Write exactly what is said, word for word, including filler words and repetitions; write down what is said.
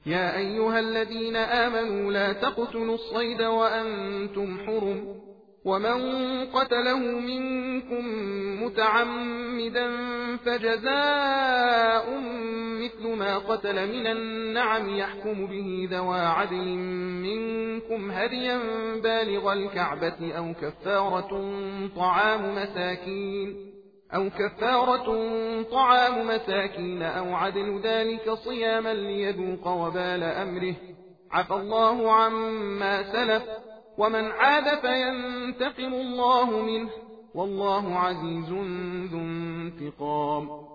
يا أيها الذين آمنوا لا تقتلوا الصيد وأنتم حرم، ومن قتله منكم متعمدا فجزاء مثل ما قتل من النعم يحكم به ذوى عدل منكم هديا بالغ الكعبة أو كفارة طعام مساكين أو كفارة طعام مساكين أو عدل ذلك صياما ليذوق وبال أمره، عفى الله عما سلف، ومن عاد فينتقم الله منه، والله عزيز ذو انتقام.